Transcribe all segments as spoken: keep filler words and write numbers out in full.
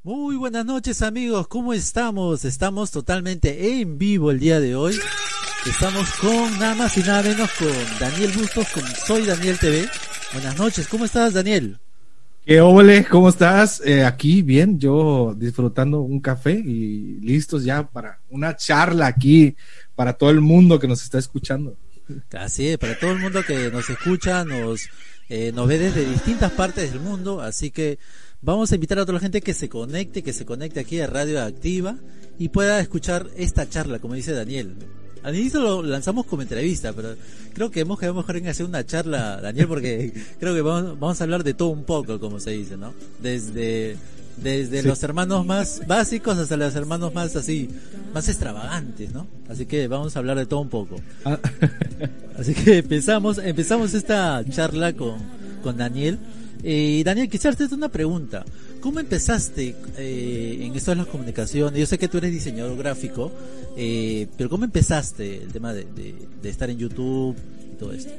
Muy buenas noches, amigos, ¿cómo estamos? Estamos totalmente en vivo el día de hoy. Estamos con nada más y nada menos con Daniel Bustos, con Soy Daniel T V. Buenas noches, ¿cómo estás, Daniel? ¿Qué óvole? ¿Cómo estás? Eh, aquí bien, yo disfrutando un café y listos ya para una charla aquí para todo el mundo que nos está escuchando. Así es, para todo el mundo que nos escucha, nos, eh, nos ve desde distintas partes del mundo, así que vamos a invitar a toda la gente que se conecte, que se conecte aquí a Radio Activa y pueda escuchar esta charla, como dice Daniel. Al inicio lo lanzamos como entrevista, pero creo que hemos quedado mejor en hacer una charla, Daniel, porque creo que vamos, vamos a hablar de todo un poco, como se dice, ¿no? Desde, desde sí. los hermanos más básicos hasta los hermanos más así, más extravagantes, ¿no? Así que vamos a hablar de todo un poco. Ah. Así que empezamos, empezamos esta charla con, con Daniel. Eh, Daniel, quisiera hacerte una pregunta. ¿Cómo empezaste eh, en esto de las comunicaciones? Yo sé que tú eres diseñador gráfico, eh, pero ¿cómo empezaste el tema de, de, de estar en YouTube y todo esto?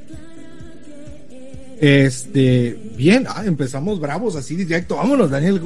Este, bien, ah, empezamos bravos, así directo. Vámonos, Daniel.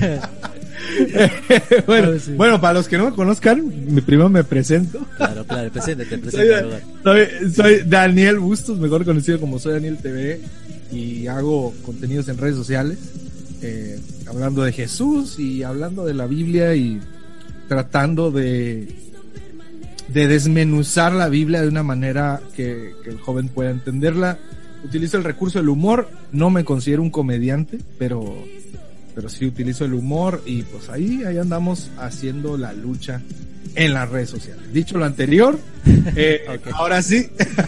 bueno, sí. bueno, para los que no me conozcan, primero me presento. Claro, claro, preséntate, preséntate. Soy, soy, soy Daniel Bustos, mejor conocido como Soy Daniel T V, y hago contenidos en redes sociales. Eh, hablando de Jesús y hablando de la Biblia y tratando de de desmenuzar la Biblia de una manera que, que el joven pueda entenderla. Utilizo el recurso del humor, no me considero un comediante, pero pero sí utilizo el humor y pues ahí ahí andamos haciendo la lucha en las redes sociales. Dicho lo anterior, eh, okay. Ahora sí,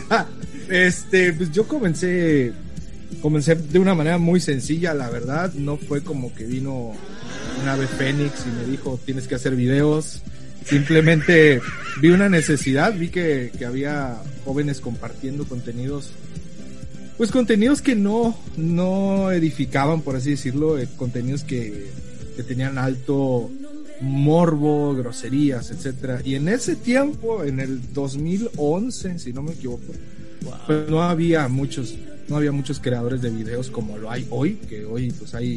este pues yo comencé Comencé de una manera muy sencilla, la verdad. No fue como que vino un ave fénix y me dijo tienes que hacer videos. Simplemente vi una necesidad, vi que, que había jóvenes compartiendo contenidos, pues contenidos que no, no edificaban, por así decirlo, eh, contenidos que, que tenían alto morbo, groserías, etcétera. Y en ese tiempo, en el dos mil once, si no me equivoco, wow. pues no había muchos no había muchos creadores de videos como lo hay hoy, que hoy pues hay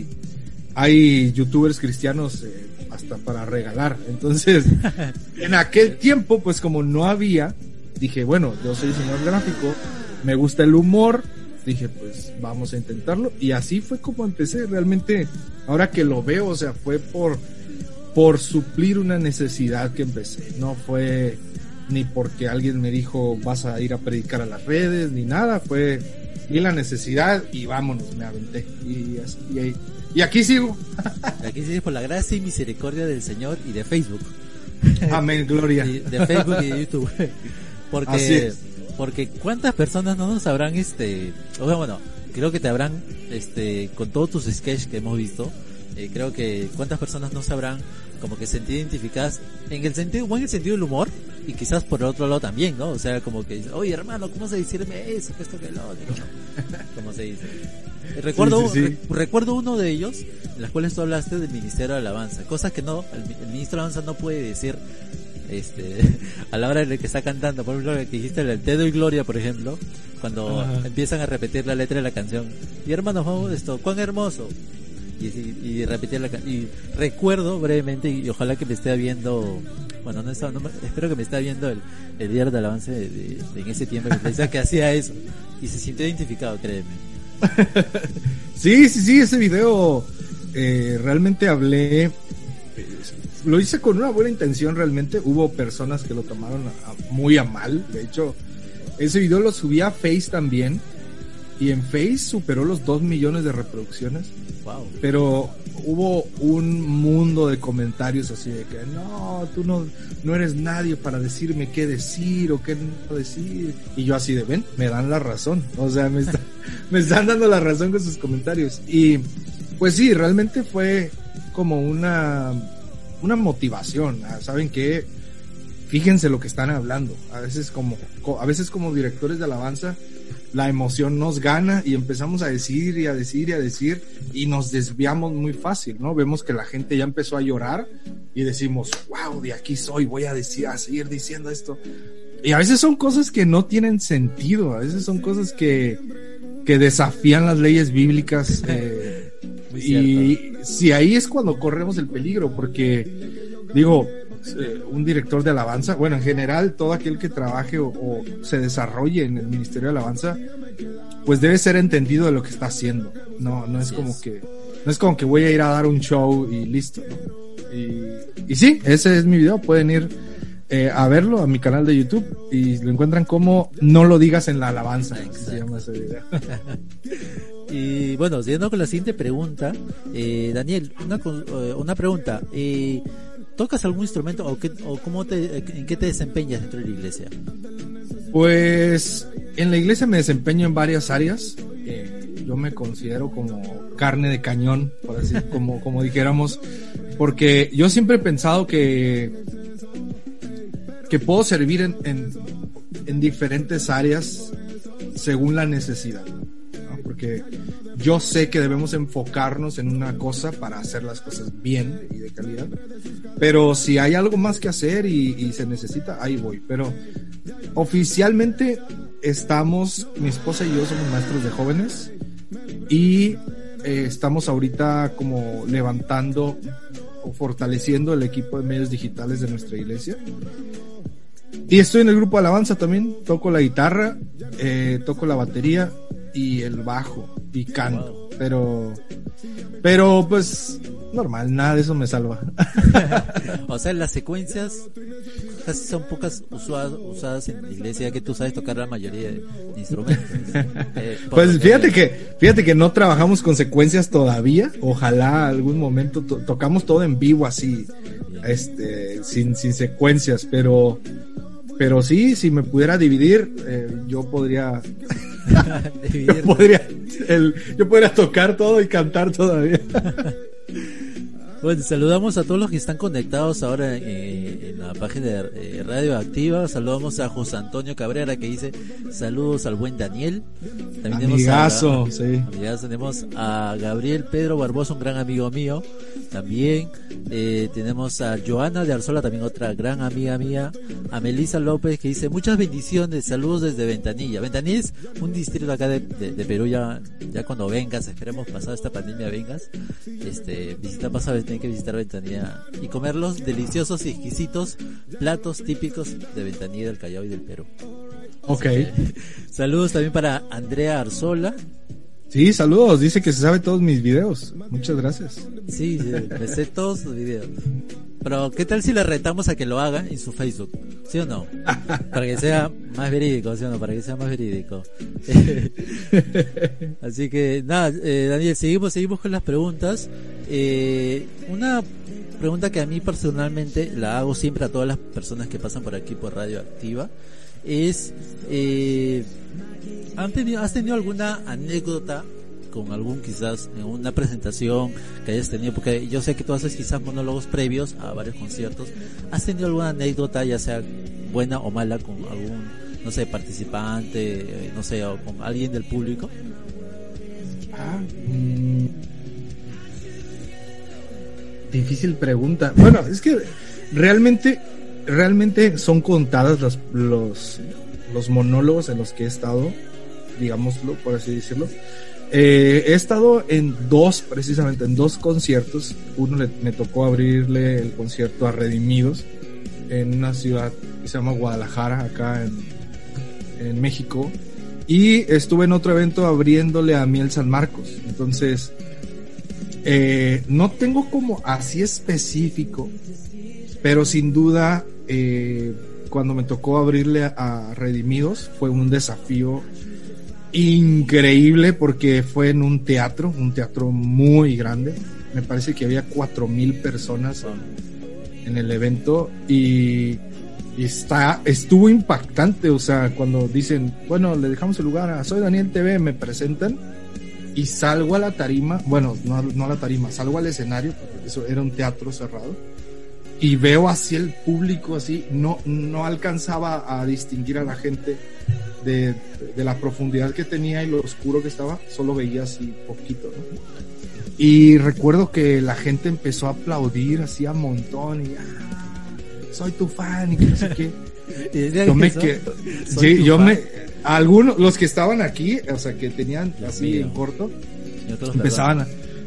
hay youtubers cristianos eh, hasta para regalar. Entonces, en aquel tiempo pues como no había, dije, bueno, yo soy diseñador gráfico, me gusta el humor, dije, pues vamos a intentarlo, y así fue como empecé. Realmente, ahora que lo veo, o sea, fue por por suplir una necesidad que empecé, no fue ni porque alguien me dijo vas a ir a predicar a las redes, ni nada, fue vi la necesidad y vámonos, me aventé y, y, y aquí sigo. Aquí sigues por la gracia y misericordia del Señor y de Facebook. Amén, gloria. De, de Facebook y de YouTube. Porque, así es. Porque cuántas personas no nos habrán, este, o sea, bueno, creo que te habrán, este, con todos tus sketches que hemos visto, eh, creo que cuántas personas no sabrán como que sentir identificadas en el sentido, o en el sentido del humor, y quizás por el otro lado también, ¿no? O sea, como que dice, oye hermano, ¿cómo se decirme eso? Que esto, que lo otro, como se dice. Recuerdo, sí, sí, sí. Re, recuerdo uno de ellos, en los cuales tú hablaste del Ministerio de Alabanza, cosas que no, el, el Ministro de Alabanza no puede decir, este, a la hora de que está cantando. Por ejemplo, que dijiste el Te doy gloria, por ejemplo, cuando uh-huh. empiezan a repetir la letra de la canción, y hermanos, vamos esto, cuán hermoso. Y, y, y repetir la y recuerdo brevemente, y ojalá que me esté viendo, bueno, no, está, no espero que me esté viendo el, el día de avance de, de, de en ese tiempo que decía que hacía eso y se sintió identificado, créeme. Sí, sí, sí, ese video eh, realmente hablé, eh, lo hice con una buena intención. Realmente hubo personas que lo tomaron a, a, muy a mal. De hecho, ese video lo subí a Face también, y en Face superó los dos millones de reproducciones. Wow. Pero hubo un mundo de comentarios así de que no, tú no, no eres nadie para decirme qué decir o qué no decir. Y yo así de, ven, me dan la razón. O sea, me, está, me están dando la razón con sus comentarios. Y pues sí, realmente fue como una, una motivación. ¿Saben qué? Fíjense lo que están hablando. A veces como, a veces como directores de alabanza, la emoción nos gana y empezamos a decir y a decir y a decir y nos desviamos muy fácil, ¿no? Vemos que la gente ya empezó a llorar y decimos, wow, de aquí soy, voy a decir, a seguir diciendo esto. Y a veces son cosas que no tienen sentido, a veces son cosas que, que desafían las leyes bíblicas, eh, y si ahí es cuando corremos el peligro, porque digo, eh, un director de alabanza, bueno, en general todo aquel que trabaje o, o se desarrolle en el Ministerio de Alabanza, pues debe ser entendido de lo que está haciendo. No, no es como es. que, no es como que voy a ir a dar un show y listo, ¿no? Y, y sí, ese es mi video, pueden ir eh, a verlo a mi canal de YouTube y lo encuentran como No lo digas en la alabanza, ¿no? Se llama ese video. Y bueno, siguiendo con la siguiente pregunta, eh, Daniel, una, una pregunta, eh, ¿tocas algún instrumento o, qué, o cómo te, en qué te desempeñas dentro de la iglesia? Pues en la iglesia me desempeño en varias áreas. Eh, yo me considero como carne de cañón, por así como, como dijéramos, porque yo siempre he pensado que que puedo servir en, en, en diferentes áreas según la necesidad, ¿no? Porque yo sé que debemos enfocarnos en una cosa para hacer las cosas bien y de calidad, pero si hay algo más que hacer y, y se necesita, ahí voy. Pero oficialmente estamos, mi esposa y yo somos maestros de jóvenes y eh, estamos ahorita como levantando o fortaleciendo el equipo de medios digitales de nuestra iglesia. Y estoy en el grupo de alabanza también, toco la guitarra, eh, toco la batería y el bajo y canto, pero pero pues normal, nada de eso me salva. O sea, las secuencias casi son pocas usadas, usadas en la iglesia, que tú sabes tocar la mayoría de instrumentos. Eh, pues fíjate que fíjate que no trabajamos con secuencias todavía, ojalá algún momento to- tocamos todo en vivo así, este sin sin secuencias, pero pero sí, si me pudiera dividir, eh, yo podría yo podría el, yo podría tocar todo y cantar todavía. Bueno, saludamos a todos los que están conectados ahora eh, en la página de eh, Radio Activa. Saludamos a José Antonio Cabrera, que dice saludos al buen Daniel. También amigazo, tenemos a, sí. Amigazo, tenemos a Gabriel Pedro Barbosa, un gran amigo mío. También eh, tenemos a Joana de Arzola, también otra gran amiga mía. A Melissa López, que dice muchas bendiciones, saludos desde Ventanilla. Ventanilla es un distrito acá de, de, de Perú. Ya, ya cuando vengas, esperemos pasada esta pandemia vengas, este, visita pasada, tienen que visitar Ventanilla y comer los deliciosos y exquisitos platos típicos de Ventanilla, del Callao y del Perú. Ok. Que, saludos también para Andrea Arzola. Sí, saludos, dice que se sabe todos mis videos. Muchas gracias. Sí, sí, me sé todos sus videos. Pero ¿qué tal si le retamos a que lo haga en su Facebook? ¿Sí o no? Para que sea más verídico, ¿sí o no? Para que sea más verídico. Así que nada, eh, Daniel, seguimos, seguimos con las preguntas. Eh, una pregunta que a mí personalmente la hago siempre a todas las personas que pasan por aquí por Radio Activa es eh, ¿han tenido, ¿has tenido alguna anécdota con algún, quizás en una presentación que hayas tenido? Porque yo sé que tú haces quizás monólogos previos a varios conciertos. ¿Has tenido alguna anécdota, ya sea buena o mala, con algún, no sé, participante, eh, no sé, o con alguien del público? Ah, mmm, difícil pregunta. Bueno, es que realmente realmente son contadas los los los monólogos en los que he estado, digámoslo, por así decirlo. Eh, he estado en dos, precisamente en dos conciertos. Uno le, me tocó abrirle el concierto a Redimidos en una ciudad que se llama Guadalajara, acá en, en México, y estuve en otro evento abriéndole a Miel San Marcos. Entonces eh, no tengo como así específico, pero sin duda eh, cuando me tocó abrirle a, a Redimidos fue un desafío increíble, porque fue en un teatro, un teatro muy grande. Me parece que había cuatro mil personas en, en el evento, y, y está, estuvo impactante. O sea, cuando dicen, bueno, le dejamos el lugar a Soy Daniel T V, me presentan y salgo a la tarima, bueno, no, no a la tarima, salgo al escenario, porque eso era un teatro cerrado, y veo así el público, así, no, no alcanzaba a distinguir a la gente De, de la profundidad que tenía y lo oscuro que estaba, solo veía así poquito, ¿no? Y recuerdo que la gente empezó a aplaudir así a montón y ah, soy tu fan y que no sé qué. Yo me que, sí, yo fan. me algunos, los que estaban aquí, o sea, que tenían así en corto, empezaban a,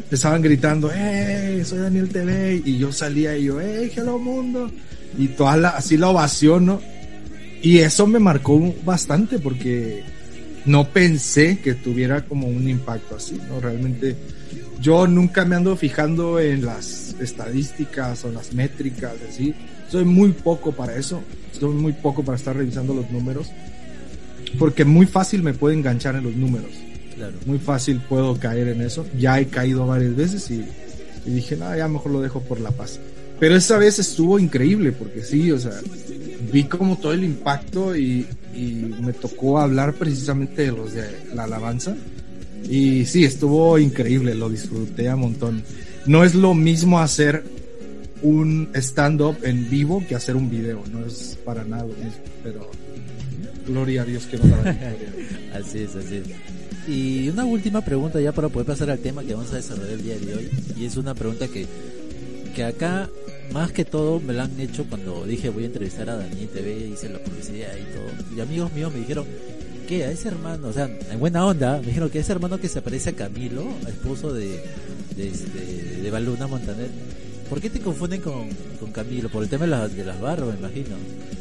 empezaban gritando, hey, soy Daniel T V, y yo salía y yo, hey, hello mundo, y toda la, así la ovación, ¿no? Y eso me marcó bastante porque no pensé que tuviera como un impacto así, ¿no? Realmente yo nunca me ando fijando en las estadísticas o las métricas, así. Soy muy poco para eso, soy muy poco para estar revisando los números, porque muy fácil me puedo enganchar en los números. Claro. Muy fácil puedo caer en eso. Ya he caído varias veces y, y dije, no, ya mejor lo dejo por la paz. Pero esa vez estuvo increíble porque sí, o sea, vi como todo el impacto y, y me tocó hablar precisamente de los de la alabanza. Y sí, estuvo increíble, lo disfruté a montón. No es lo mismo hacer un stand-up en vivo que hacer un video, no es para nada lo mismo, pero gloria a Dios que nos da la victoria. Así es, así es. Y una última pregunta ya para poder pasar al tema que vamos a desarrollar el día de hoy, y es una pregunta que, que acá más que todo me la han hecho cuando dije voy a entrevistar a Daniel T V, hice la publicidad y todo, y amigos míos me dijeron que a ese hermano, o sea, en buena onda, me dijeron que a ese hermano que se parece a Camilo, esposo de de, de, de Baluna Montaner, ¿por qué te confunden con, con Camilo? Por el tema de, la, de las barbas, me imagino.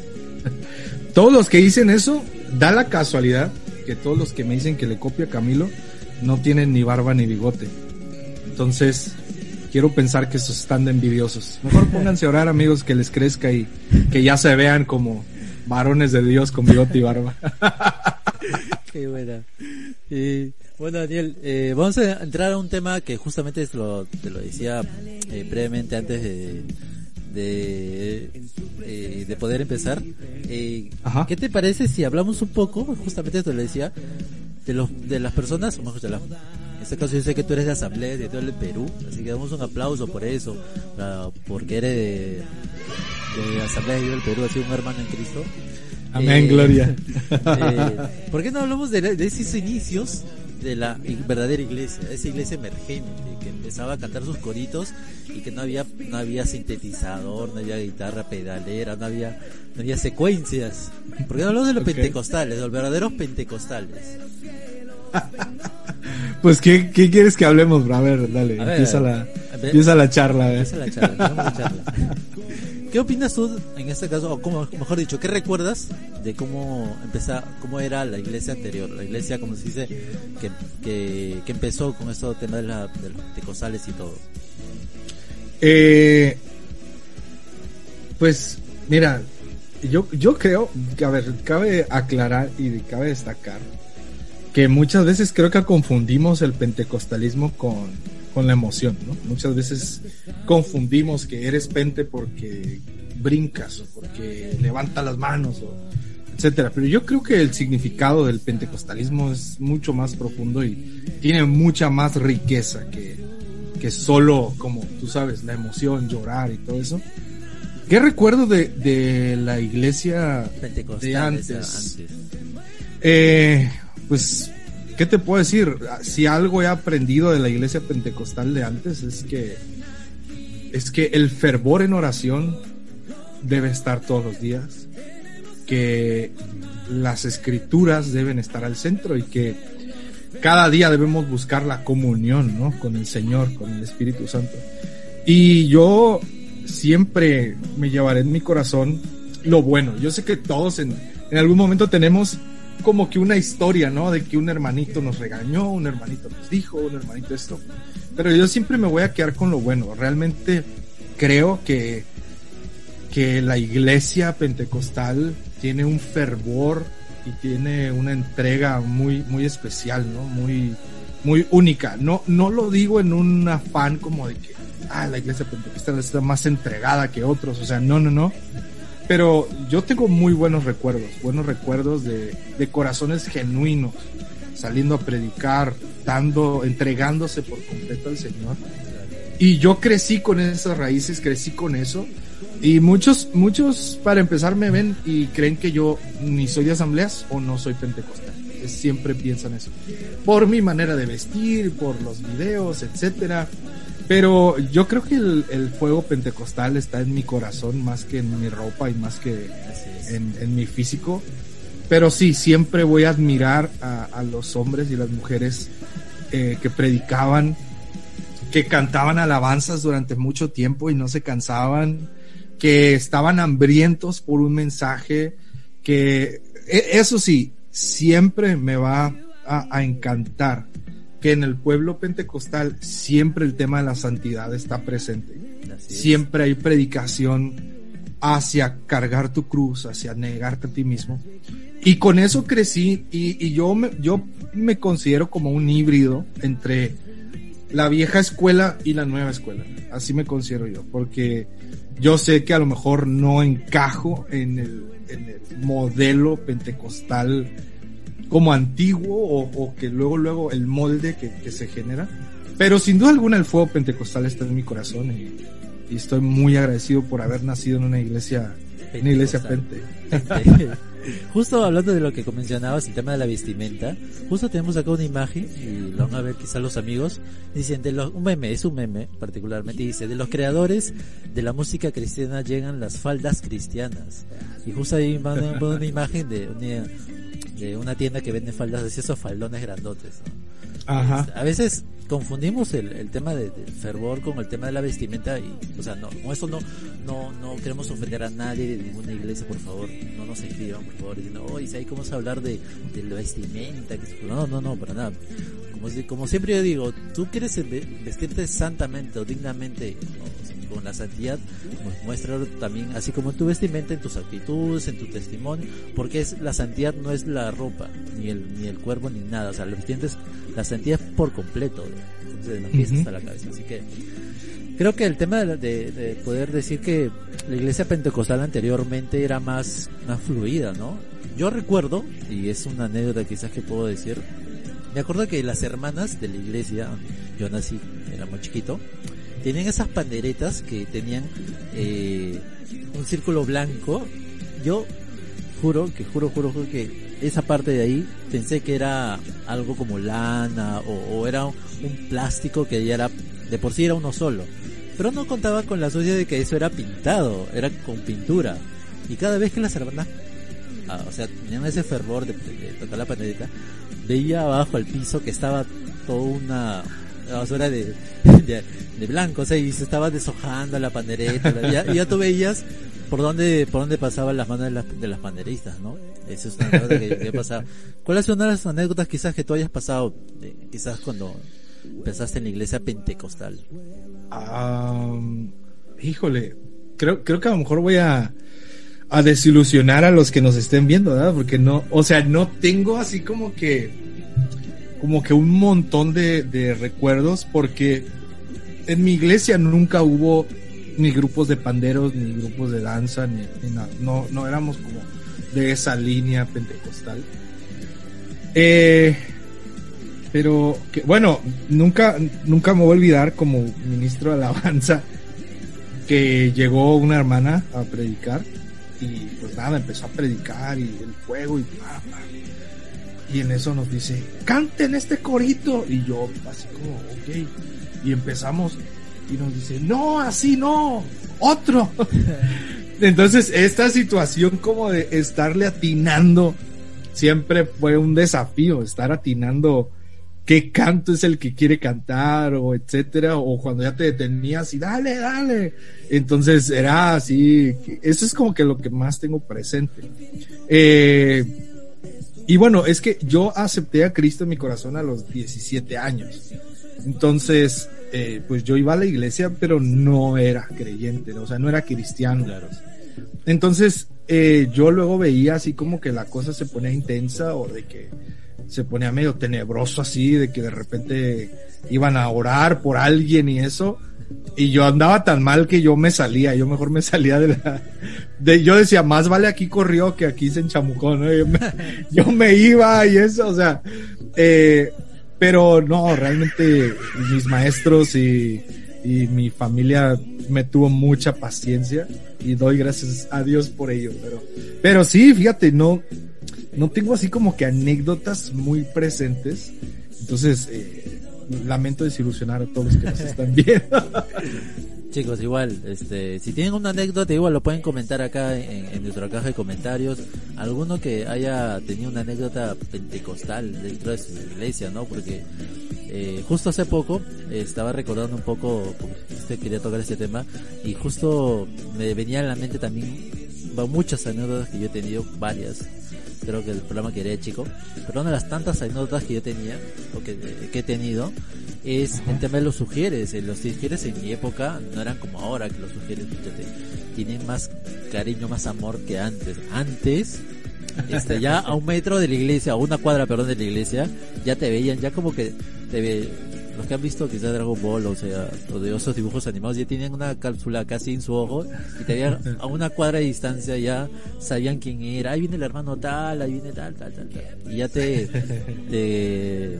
Todos los que dicen eso, da la casualidad que todos los que me dicen que le copio a Camilo no tienen ni barba ni bigote. Entonces, quiero pensar que esos están de envidiosos. Mejor pónganse a orar, amigos, que les crezca y que ya se vean como varones de Dios con bigote y barba. Qué buena. Y, bueno, Daniel, eh, vamos a entrar a un tema que justamente te lo, te lo decía eh, brevemente antes de de, eh, de poder empezar. Eh, ¿Qué te parece si hablamos un poco, justamente te lo decía, de los de las personas, o mejor, de la, en este caso yo sé que tú eres de Asamblea de todo el Perú, así que damos un aplauso por eso, para, porque eres de, de Asamblea de Dios del Perú, así un hermano en Cristo. Amén, eh, gloria. Eh, ¿Por qué no hablamos de, de esos inicios de la verdadera iglesia, esa iglesia emergente que empezaba a cantar sus coritos y que no había no había sintetizador, no había guitarra pedalera, no había no había secuencias? ¿Por qué no hablamos de los okay. pentecostales, de los verdaderos pentecostales? Pues ¿qué, qué quieres que hablemos, bro? A ver, dale, a ver, empieza, la, ver, empieza la charla. A ver. Empieza la charla, vamos a la charla. ¿Qué opinas tú en este caso, o como, mejor dicho, qué recuerdas de cómo empezó, cómo era la iglesia anterior, la iglesia, como se dice, que, que, que empezó con esto tema de, la, de los pentecostales y todo? Eh, pues, mira, yo, yo creo que, a ver, cabe aclarar y cabe destacar que muchas veces creo que confundimos el pentecostalismo con con la emoción, ¿no? Muchas veces confundimos que eres pente porque brincas o porque levantas las manos o etcétera, pero yo creo que el significado del pentecostalismo es mucho más profundo y tiene mucha más riqueza que, que solo, como tú sabes, la emoción, llorar y todo eso. ¿Qué recuerdo de, de la iglesia de antes? antes? Eh, pues ¿qué te puedo decir? Si algo he aprendido de la iglesia pentecostal de antes es que es que el fervor en oración debe estar todos los días, que las escrituras deben estar al centro y que cada día debemos buscar la comunión, ¿no? Con el Señor, con el Espíritu Santo. Y yo siempre me llevaré en mi corazón lo bueno. Yo sé que todos en, en algún momento tenemos como que una historia, ¿no? De que un hermanito nos regañó, un hermanito nos dijo, un hermanito esto. Pero yo siempre me voy a quedar con lo bueno. Realmente creo que, que la iglesia pentecostal tiene un fervor y tiene una entrega muy, muy especial, ¿no? Muy, muy única. No, no lo digo en un afán como de que, ah, la iglesia pentecostal está más entregada que otros. O sea, no, no, no. Pero yo tengo muy buenos recuerdos, buenos recuerdos de, de corazones genuinos, saliendo a predicar, dando, entregándose por completo al Señor. Y yo crecí con esas raíces, crecí con eso. Y muchos, muchos para empezar me ven y creen que yo ni soy de asambleas o no soy pentecostal. Siempre piensan eso. Por mi manera de vestir, por los videos, etcétera. Pero yo creo que el, el fuego pentecostal está en mi corazón más que en mi ropa y más que en, en mi físico. Pero sí, siempre voy a admirar a, a los hombres y las mujeres eh, que predicaban que cantaban alabanzas durante mucho tiempo y no se cansaban, que estaban hambrientos por un mensaje, que eso sí, siempre me va a, a encantar que en el pueblo pentecostal siempre el tema de la santidad está presente. Siempre hay predicación hacia cargar tu cruz, hacia negarte a ti mismo. Y con eso crecí y, y yo, me, yo me considero como un híbrido entre la vieja escuela y la nueva escuela. Así me considero yo, porque yo sé que a lo mejor no encajo en el, en el modelo pentecostal como antiguo o, o que luego luego el molde que, que se genera, pero sin duda alguna el fuego pentecostal está en mi corazón y, y estoy muy agradecido por haber nacido en una iglesia pentecostal. Una iglesia pente. Justo hablando de lo que mencionabas, el tema de la vestimenta, justo tenemos acá una imagen y lo van a ver quizás los amigos, dicen de los, un meme, es un meme particularmente, dice, de los creadores de la música cristiana llegan las faldas cristianas, y justo ahí van a poner una imagen de una, de una tienda que vende faldas, de esos faldones grandotes, ¿no? Ajá. A veces confundimos el, el tema de, del fervor con el tema de la vestimenta y, o sea, no, con esto no, no, no queremos ofender a nadie de ninguna iglesia, por favor, no nos escriban, por favor, diciendo, oye, si hay cómo hablar de, de la vestimenta, no, no, no, para nada. Como, como siempre yo digo, tú quieres vestirte santamente o dignamente, ¿no? Con la santidad, pues muéstralo también, así como en tu vestimenta, en tus actitudes, en tu testimonio, porque es la santidad no es la ropa, ni el ni el cuerpo, ni nada, o sea, lo vestimenta es la santidad por completo, desde los pies uh-huh. hasta la cabeza, así que creo que el tema de, de, de poder decir que la iglesia pentecostal anteriormente era más, más fluida, ¿no? Yo recuerdo, y es una anécdota quizás que puedo decir, me acuerdo que las hermanas de la iglesia, yo nací, era muy chiquito, tenían esas panderetas que tenían eh, un círculo blanco. Yo juro, que juro, juro, juro que esa parte de ahí pensé que era algo como lana o, o era un, un plástico que ya era, de por sí era uno solo. Pero no contaba con la sucia de que eso era pintado, era con pintura. Y cada vez que las hermanas, ah, o sea, tenían ese fervor de, de, de tocar la pandereta, veía abajo al piso que estaba toda una... la basura de, de, de blanco, o sea, y se estaba deshojando la pandereta, y ya, y ya tú veías por dónde, por dónde pasaban las manos de las, de las panderistas, ¿no? Esa es una anécdota que, que pasaba. ¿Cuál es una de las anécdotas quizás que tú hayas pasado, eh, quizás cuando empezaste en la iglesia pentecostal? Um, híjole, creo, creo que a lo mejor voy a, a desilusionar a los que nos estén viendo, ¿verdad? Porque no, o sea, no tengo así como que como que un montón de, de recuerdos, porque en mi iglesia nunca hubo ni grupos de panderos, ni grupos de danza, ni, ni nada. No, no éramos como de esa línea pentecostal. Eh, pero, que, bueno, nunca, nunca me voy a olvidar como ministro de alabanza que llegó una hermana a predicar y pues nada, empezó a predicar y el fuego y pa, pa. Y en eso nos dice, canten este corito. Y yo, así como, ok. Y empezamos, y nos dice, no, así no, otro. Entonces, esta situación como de estarle atinando, siempre fue un desafío, estar atinando qué canto es el que quiere cantar, o etcétera, o cuando ya te detenías y dale, dale. Entonces, era así, eso es como que lo que más tengo presente. Eh... Y bueno, es que yo acepté a Cristo en mi corazón a los diecisiete años. Entonces, eh, pues yo iba a la iglesia, pero no era creyente, ¿no? O sea, no era cristiano. Claro. Entonces, eh, yo luego veía así como que la cosa se ponía intensa o de que se ponía medio tenebroso así, de que de repente iban a orar por alguien y eso. Y yo andaba tan mal que yo me salía, yo mejor me salía de la... De, yo decía, más vale aquí corrió que aquí se enchamucó, ¿no? Yo me, yo me iba y eso, o sea... Eh, pero no, realmente mis maestros y, y mi familia me tuvo mucha paciencia y doy gracias a Dios por ello. Pero, pero sí, fíjate, no, no tengo así como que anécdotas muy presentes. Entonces... Eh, lamento desilusionar a todos los que nos están viendo. Chicos, igual, este, si tienen una anécdota, igual lo pueden comentar acá en, en nuestra caja de comentarios. Alguno que haya tenido una anécdota pentecostal dentro de su iglesia, ¿no? Porque Eh, justo hace poco eh, estaba recordando un poco, usted quería tocar este tema, y justo me venía a la mente también va, muchas anécdotas que yo he tenido, varias, creo que el programa que era de chico, pero una de las tantas anécdotas que yo tenía, o que, que he tenido, es el tema de los sugieres. Los sugieres en mi época no eran como ahora, que los sugieres, fíjate, tienen más cariño, más amor que antes. Antes, este, ya a un metro de la iglesia, a una cuadra, perdón, de la iglesia, ya te veían, ya como que te ve, los que han visto quizás Dragon Ball, o sea, o de esos dibujos animados, ya tienen una cápsula casi en su ojo, y te veían a una cuadra de distancia, ya sabían quién era, ahí viene el hermano tal, ahí viene tal, tal, tal, tal, y ya te, te,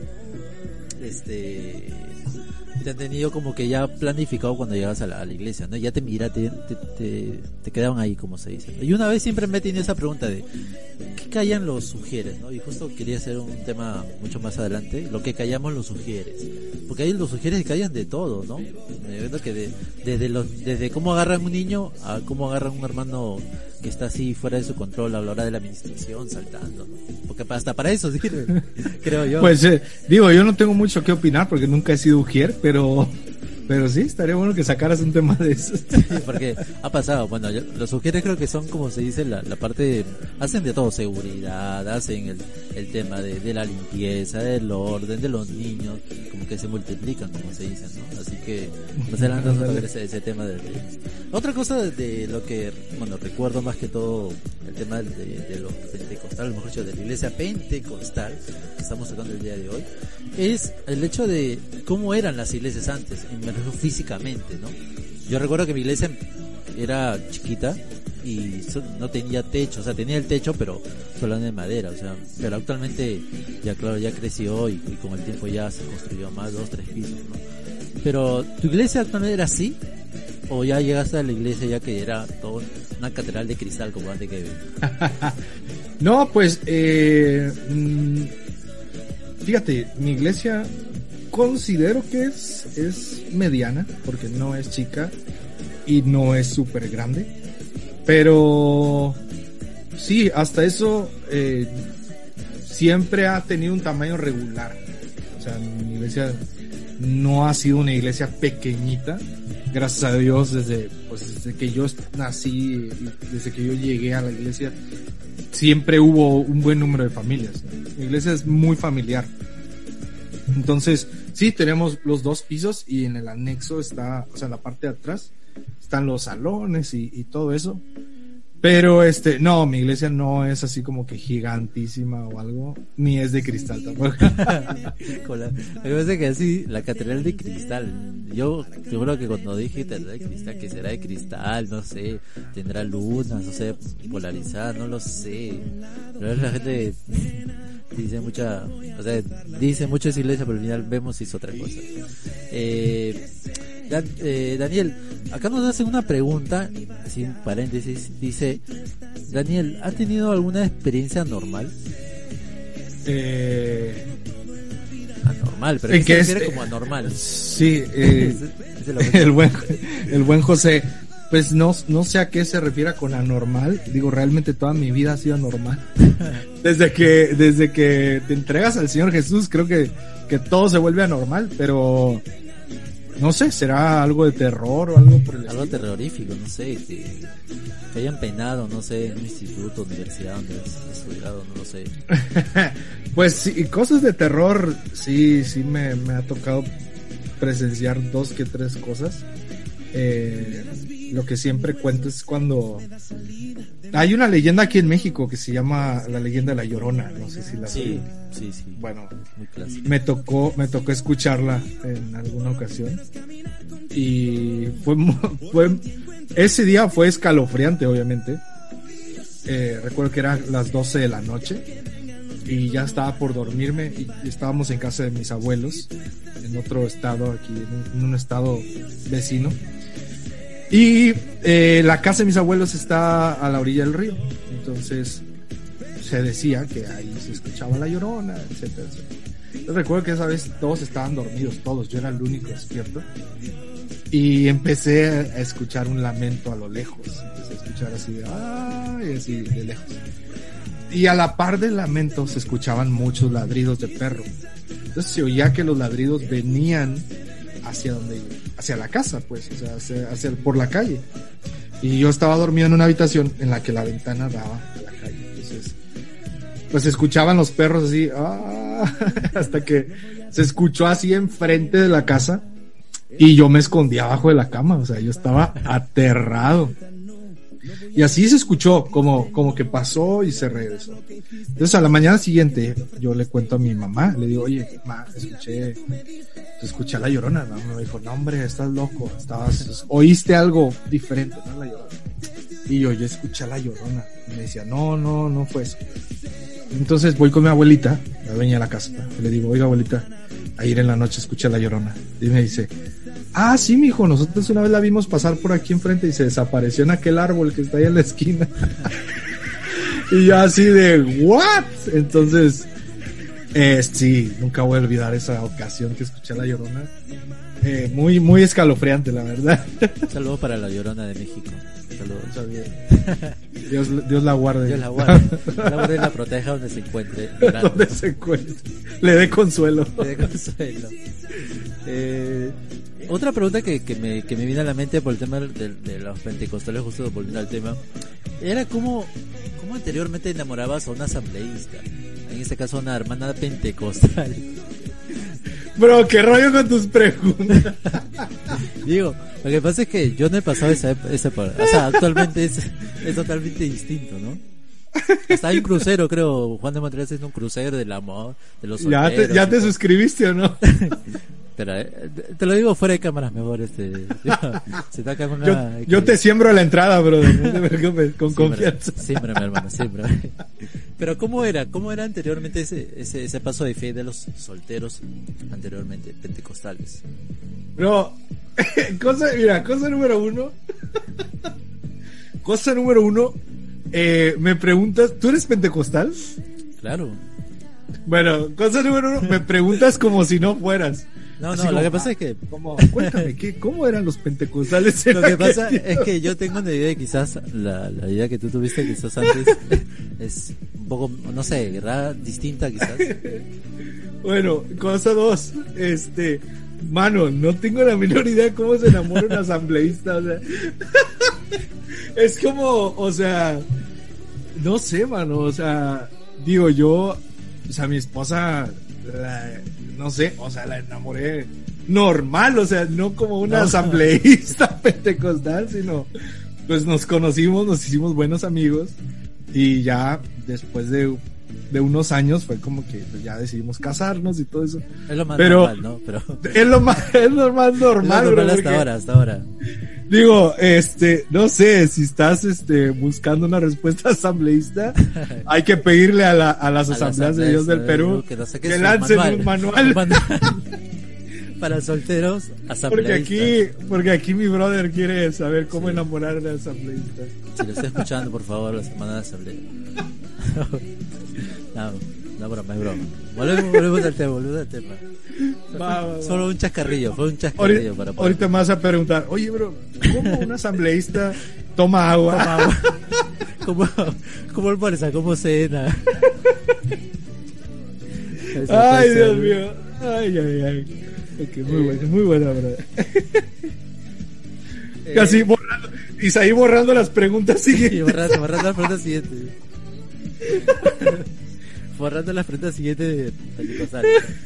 este, te han tenido como que ya planificado cuando llegas a la, a la iglesia, ¿no? Ya te mira, te, te, te, te quedaban ahí, como se dice. Y una vez siempre me he tenido esa pregunta de ¿qué callan los sugieres, no? Y justo quería hacer un tema mucho más adelante, lo que callamos los sugieres, porque ahí los sugieres callan de todo, ¿no? Me veo que de, desde los, desde cómo agarran un niño a cómo agarran un hermano que está así fuera de su control a la hora de la administración, saltando, ¿no? Porque hasta para eso sirve, creo yo. Pues eh, digo, yo no tengo mucho que opinar porque nunca he sido ujier, pero pero sí, estaría bueno que sacaras un tema de eso. Sí, porque ha pasado, bueno, yo, los sugieres creo que son, como se dice, la, la parte de, hacen de todo, seguridad, hacen el, el tema de, de la limpieza, del orden, de los niños, como que se multiplican, como se dice, ¿no? Así que, pues adelante vamos a ver ese, ese tema de, de otra cosa de, de lo que, bueno, recuerdo más que todo el tema de, de lo pentecostal, a lo mejor dicho, de la iglesia pentecostal, que estamos tocando el día de hoy, es el hecho de cómo eran las iglesias antes, me refiero físicamente, ¿no? Yo recuerdo que mi iglesia era chiquita y no tenía techo, o sea, tenía el techo, pero solo de madera, o sea, pero actualmente ya, claro, ya creció y, y con el tiempo ya se construyó más, dos, tres pisos, ¿no? Pero, ¿tu iglesia actualmente era así? ¿O ya llegaste a la iglesia ya que era todo una catedral de cristal como antes que... No, pues, eh, fíjate, mi iglesia considero que es, es mediana, porque no es chica y no es súper grande, pero sí, hasta eso eh, siempre ha tenido un tamaño regular. O sea, mi iglesia no ha sido una iglesia pequeñita, gracias a Dios. Desde, pues, desde que yo nací, desde que yo llegué a la iglesia, siempre hubo un buen número de familias. Mi iglesia es muy familiar. Entonces, sí, tenemos los dos pisos y en el anexo está, o sea, la parte de atrás están los salones y, y todo eso. Pero este, no, mi iglesia no es así como que gigantísima o algo, ni es de cristal tampoco. Con la, me parece que así, la catedral de cristal. Yo seguro que cuando dije catedral de cristal, que será de cristal, no sé, tendrá lunas, no sé, polarizada, no lo sé. Pero la gente dice mucha, o sea, dice mucho esa iglesia, pero al final vemos y es otra cosa. Eh, Dan, eh, Daniel, acá nos hacen una pregunta, sin paréntesis, dice, Daniel, ¿ha tenido alguna experiencia normal? Eh... Anormal, pero ¿qué se refiere como anormal? Sí, eh, el buen el buen José, pues no, no sé a qué se refiere con anormal. Digo, realmente toda mi vida ha sido normal. Desde que, desde que te entregas al Señor Jesús, creo que, que todo se vuelve anormal, pero no sé, será algo de terror o algo por el algo estilo. Terrorífico, no sé, que, que hayan penado, no sé, en un instituto, universidad donde has estudiado, no lo sé. Pues sí, cosas de terror, sí, sí me, me ha tocado presenciar dos que tres cosas. Eh, lo que siempre cuento es cuando hay una leyenda aquí en México que se llama la leyenda de la Llorona, no sé si la sí, sí, sí. Bueno, muy clásica. me tocó, me tocó escucharla en alguna ocasión y fue, fue ese día fue escalofriante, obviamente. Eh, recuerdo que eran las doce de la noche y ya estaba por dormirme y estábamos en casa de mis abuelos en otro estado, aquí en un, en un estado vecino, y eh, la casa de mis abuelos está a la orilla del río, entonces se decía que ahí se escuchaba la Llorona, etcétera, etcétera. Yo recuerdo que esa vez todos estaban dormidos, todos, yo era el único despierto, y empecé a escuchar un lamento a lo lejos, empecé a escuchar así de ¡ay! Así de lejos. Y a la par del lamento se escuchaban muchos ladridos de perro. Entonces se oía que los ladridos venían hacia donde, hacia la casa, pues, o sea, hacia, hacia por la calle. Y yo estaba dormido en una habitación en la que la ventana daba a la calle. Entonces, pues se escuchaban los perros así, ¡ah! Hasta que se escuchó así enfrente de la casa y yo me escondí abajo de la cama, o sea, yo estaba aterrado. Y así se escuchó, como, como que pasó y se regresó. Entonces a la mañana siguiente yo le cuento a mi mamá, le digo, oye, ma, escuché, escuché a la Llorona, ¿no? Me dijo, no hombre, estás loco, estabas, oíste algo diferente, ¿no? La Llorona. Y yo, yo escuché a la Llorona. Y me decía, no, no, no fue eso. Entonces voy con mi abuelita, la dueña de la casa, y le digo, oiga abuelita, ayer en la noche escuché a la Llorona. Y me dice, ah, sí, mijo, nosotros una vez la vimos pasar por aquí enfrente y se desapareció en aquel árbol que está ahí en la esquina. Y yo así de, ¿what? Entonces, eh, sí, nunca voy a olvidar esa ocasión que escuché a la Llorona. Eh, muy, muy escalofriante, la verdad. Un saludo para la Llorona de México. Saludos. Dios, Dios la guarde. Dios la guarde. La guarde y la proteja donde se encuentre. Donde se encuentre. Le dé consuelo. Le dé consuelo. Eh, otra pregunta que, que, me, que me viene a la mente por el tema de, de los pentecostales, justo volviendo al tema, era cómo, cómo anteriormente enamorabas a una asambleísta, en este caso a una hermana pentecostal. Bro, qué rollo con tus preguntas. Digo, lo que pasa es que yo no he pasado esa esa o sea, actualmente es, es totalmente distinto, ¿no? Hasta hay un crucero, creo, Juan de Montreal es un crucero del amor, de los solteros. ¿Ya te, ya te suscribiste o no? Pero, eh, te lo digo fuera de cámaras mejor, este, se taca con una, yo, yo te siembro la entrada, bro, no te preocupes, con siempre, confianza. Siempre, mi hermano, siempre. Pero ¿cómo era? ¿Cómo era anteriormente ese, ese, ese paso de fe de los solteros anteriormente, pentecostales? Bro, cosa, mira, cosa número uno, cosa número uno, eh, me preguntas, ¿tú eres pentecostal? Claro. Bueno, cosa número uno, me preguntas como si no fueras. No, Así no, como, lo que pasa es que... Como, cuéntame, ¿qué, ¿cómo eran los pentecostales? Lo que pasa es que yo tengo una idea, quizás la, la idea que tú tuviste quizás antes es un poco, no sé, rara, distinta quizás. Bueno, cosa dos, este, mano, no tengo la menor idea cómo se enamora un asambleísta, o sea, es como, o sea, no sé, mano, o sea, digo yo, o sea, mi esposa... La, no sé, o sea, la enamoré normal, o sea, no como una no. asambleísta pentecostal, sino pues nos conocimos, nos hicimos buenos amigos y ya después de, de unos años fue como que pues, ya decidimos casarnos y todo eso. Es lo más pero, normal, ¿no? Pero... Es lo más, es lo más normal, es lo normal bro, hasta porque, ahora, hasta ahora. Digo, este, no sé, si estás este buscando una respuesta asambleísta, hay que pedirle a, la, a las a asambleas de Dios del Perú que, que lancen manual. un manual. Un manual. Para solteros asambleístas. Porque aquí, porque aquí mi brother quiere saber cómo sí. enamorar a la asambleísta. Si lo está escuchando, por favor, la semana de asamblea. No, no broma, es broma. Volvemos, volvemos al tema, volvemos al tema. Va, va, va. Solo un chascarrillo, fue un chascarrillo ahorita, para poder... Ahorita me vas a preguntar, oye bro, ¿cómo un asambleísta toma agua? Toma agua. ¿Cómo, cómo almuerza? ¿Cómo cena? Ay, Dios mío. Ay, ay, ay. Okay, muy buena, muy buena, bro. Eh, Casi borrando, y seguí borrando las preguntas siguientes. Sí, borrando, borrando las preguntas siguientes. Borrando las preguntas siguientes de Pentecostal.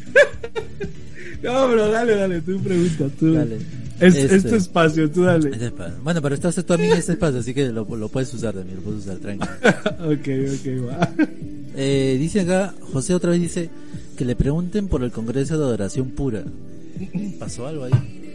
No, pero dale, dale, tú pregunta, tú. Dale. Es, este, es tu espacio, tú dale. Este espacio. Bueno, pero estás tú también en este espacio, así que lo, lo puedes usar también, lo puedes usar, tranquilo. Ok, ok, va. Eh, dice acá, José otra vez dice que le pregunten por el Congreso de Adoración Pura. ¿Pasó algo ahí?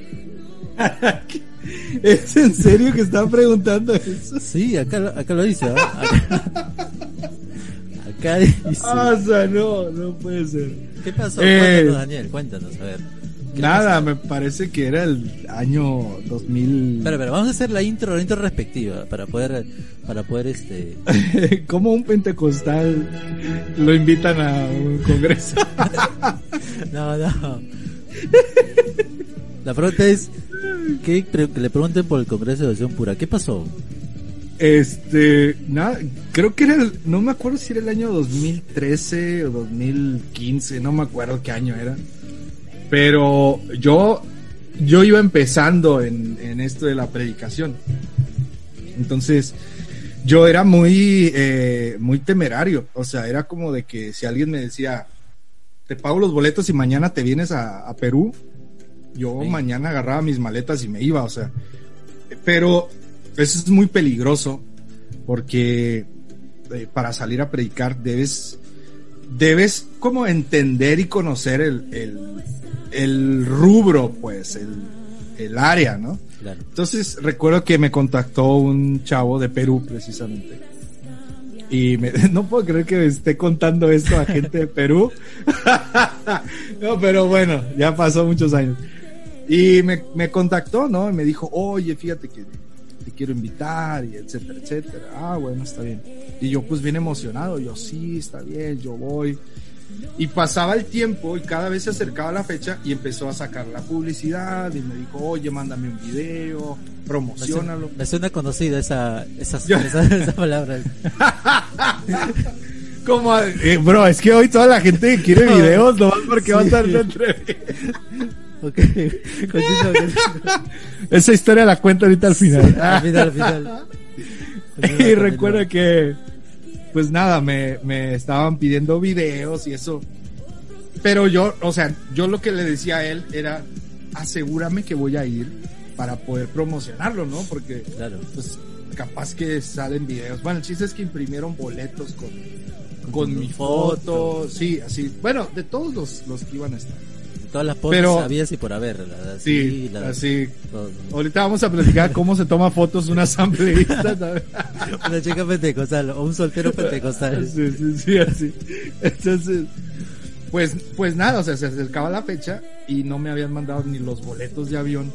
¿Es en serio que están preguntando eso? Sí, acá, acá lo dice, ¿eh? Acá, acá dice. Ah, o sea, no, no puede ser. ¿Qué pasó? Eh, Cuéntanos, Daniel, cuéntanos, a ver. Nada, me parece que era el año dos mil. Pero, pero, vamos a hacer la intro, la intro respectiva para poder, para poder este. ¿Cómo un pentecostal lo invitan a un congreso? No, no. La pregunta es que le pregunten por el Congreso de Adoración Pura. ¿Qué pasó? Este, nada, creo que era el, no me acuerdo si era el año dos mil trece o dos mil quince, no me acuerdo qué año era. Pero yo, yo iba empezando en, en esto de la predicación. Entonces, yo era muy, eh, muy temerario. O sea, era como de que si alguien me decía, te pago los boletos y mañana te vienes a, a Perú, yo sí. mañana agarraba mis maletas y me iba, o sea. Pero eso es muy peligroso porque eh, para salir a predicar debes, debes como entender y conocer el, el, el rubro, pues, el, el área, ¿no? Claro. Entonces recuerdo que me contactó un chavo de Perú precisamente y me, no puedo creer que me esté contando esto a gente de Perú. No, pero bueno, ya pasó muchos años y me, me contactó, ¿no? Y me dijo, oye, fíjate que te quiero invitar y etcétera, etcétera. Ah, bueno, está bien. Y yo pues bien emocionado, yo sí, está bien, yo voy. Y pasaba el tiempo y cada vez se acercaba la fecha y empezó a sacar la publicidad y me dijo, oye, mándame un video, promocionalo. Me, me suena conocida esa, esa, esa, esa palabra. Como, eh, bro, es que hoy toda la gente quiere videos, nomás porque sí. va a estar entre... Ok, continúa, continúa. Esa historia la cuento ahorita al final. Sí, al final, al final. Continúa, y recuerdo que pues nada, me, me estaban pidiendo videos y eso. Pero yo, o sea, yo lo que le decía a él era, asegúrame que voy a ir para poder promocionarlo, ¿no? Porque, claro, pues capaz que salen videos. Bueno, el chiste es que imprimieron boletos con, con, con mi foto, foto, sí, así. Bueno, de todos los, los que iban a estar. Todas las fotos pero, sabías y por haber, ¿verdad? Sí, la, así. Todo. Ahorita vamos a platicar cómo se toma fotos una asambleísta. Una chica pentecostal o un soltero pentecostal. Sí, sí, sí, así. Entonces, pues, pues nada, o sea, se acercaba la fecha y no me habían mandado ni los boletos de avión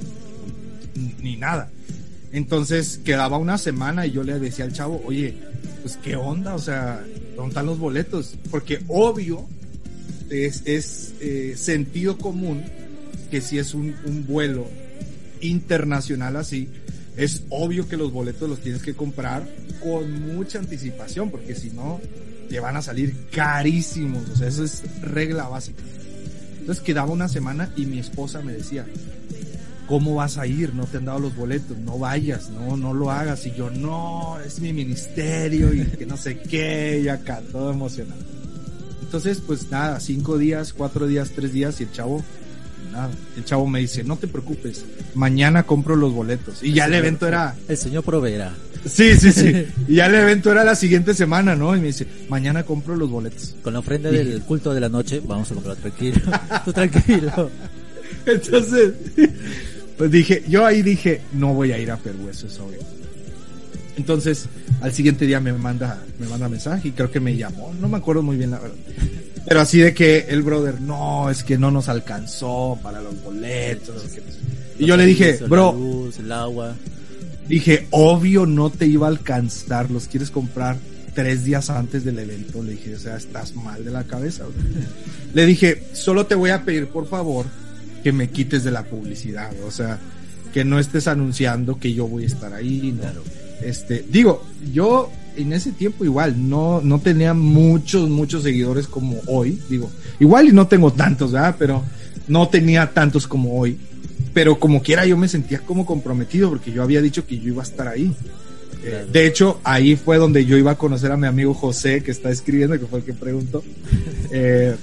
ni nada. Entonces quedaba una semana y yo le decía al chavo, oye, pues qué onda, o sea, ¿dónde están los boletos? Porque obvio es, es eh, sentido común que si es un, un vuelo internacional así, es obvio que los boletos los tienes que comprar con mucha anticipación, porque si no te van a salir carísimos, o sea, eso es regla básica. Entonces quedaba una semana y mi esposa me decía, ¿cómo vas a ir? No te han dado los boletos, no vayas, no, no lo hagas. Y yo, no, es mi ministerio y que no sé qué, y acá, todo emocionado. Entonces, pues nada, cinco días, cuatro días, tres días, y el chavo, nada. El chavo me dice, no te preocupes, mañana compro los boletos. Y ya el evento era... El Señor proveerá. Sí, sí, sí. Y ya el evento era la siguiente semana, ¿no? Y me dice, mañana compro los boletos. Con la ofrenda y... del culto de la noche, vamos a comprar tranquilo. Tú tranquilo. Entonces, pues dije, yo ahí dije, no voy a ir a Perú, eso es obvio. Entonces, al siguiente día me manda, me manda mensaje y creo que me llamó, no me acuerdo muy bien la verdad. Pero así de que el brother, no, es que no nos alcanzó para los boletos. Y yo le dije, bro, la luz, el agua. Dije, obvio no te iba a alcanzar, los quieres comprar tres días antes del evento. Le dije, o sea, estás mal de la cabeza, bro. Le dije, solo te voy a pedir, por favor, que me quites de la publicidad, o sea, que no estés anunciando que yo voy a estar ahí, ¿no? Claro. Este, digo, yo en ese tiempo igual no, no tenía muchos, muchos seguidores como hoy, digo, igual y no tengo tantos, ¿verdad? Pero no tenía tantos como hoy, pero como quiera yo me sentía como comprometido porque yo había dicho que yo iba a estar ahí. Claro. Eh, de hecho, ahí fue donde yo iba a conocer a mi amigo José, que está escribiendo, que fue el que preguntó. Eh,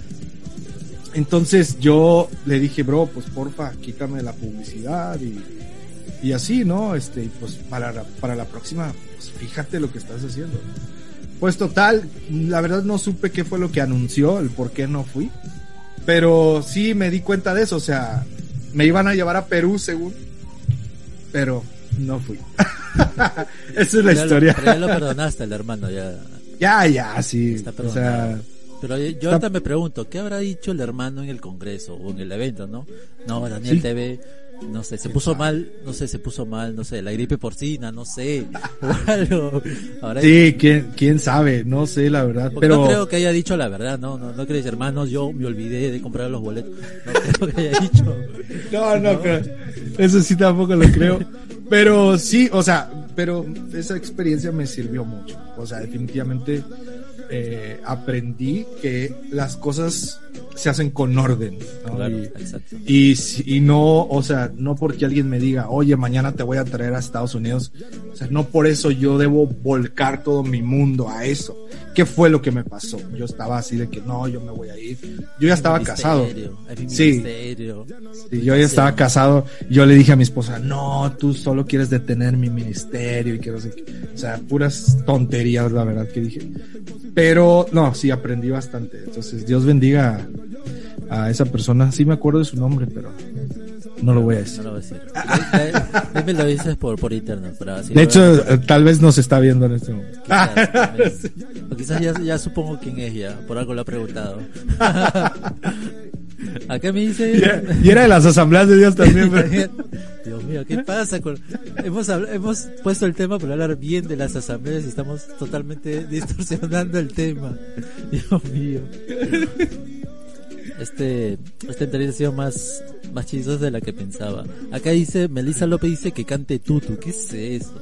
entonces yo le dije, bro, pues porfa, quítame la publicidad y Y así, ¿no? Este, pues para la, para la próxima, pues fíjate lo que estás haciendo. Pues total, la verdad no supe qué fue lo que anunció, el por qué no fui. Pero sí me di cuenta de eso, o sea, me iban a llevar a Perú según, pero no fui. Esa es la ya historia. Lo, pero ya lo perdonaste el hermano, ya. Ya, ya, sí. Está perdonado. O sea, pero yo está... ahorita me pregunto, ¿qué habrá dicho el hermano en el congreso o en el evento, no? No, Daniel sí. T V... No sé, se puso mal, no sé, se puso mal, no sé, la gripe porcina, no sé, o algo. Ahora sí, hay... ¿quién, quién sabe, no sé, la verdad, porque pero... no creo que haya dicho la verdad, no, no, no crees, hermanos, yo me olvidé de comprar los boletos, no creo que haya dicho. No, no, no. Eso sí tampoco lo creo, pero sí, o sea, pero esa experiencia me sirvió mucho. O sea, definitivamente eh, aprendí que las cosas se hacen con orden, ¿no? Claro, y, exacto. Y, y no, o sea, no porque alguien me diga, oye, mañana te voy a traer a Estados Unidos, o sea, no por eso yo debo volcar todo mi mundo a eso. ¿Qué fue lo que me pasó? Yo estaba así de que no, yo me voy a ir. Yo ya estaba casado. Sí, sí, yo ya estaba casado. Yo le dije a mi esposa, no, tú solo quieres detener mi ministerio y que no sé qué. O sea, puras tonterías, la verdad que dije. Pero no, sí, aprendí bastante. Entonces, Dios bendiga a, a esa persona. Sí me acuerdo de su nombre, pero no lo voy a decir. No lo voy a decir. Dime lo dices por, por internet. Pero así de hecho, a... tal vez nos está viendo en este momento. Quizás, también, o quizás ya, ya supongo quién es ya. Por algo lo ha preguntado. Acá me dice... Y era, y era de las asambleas de Dios también. Pero... Dios mío, ¿qué pasa? Con... Hemos, hemos puesto el tema para hablar bien de las asambleas y estamos totalmente distorsionando el tema. Dios mío. Este, esta entrevista ha sido más, más chistosa de la que pensaba. Acá dice, Melissa López dice que cante Tutu. ¿Qué es eso?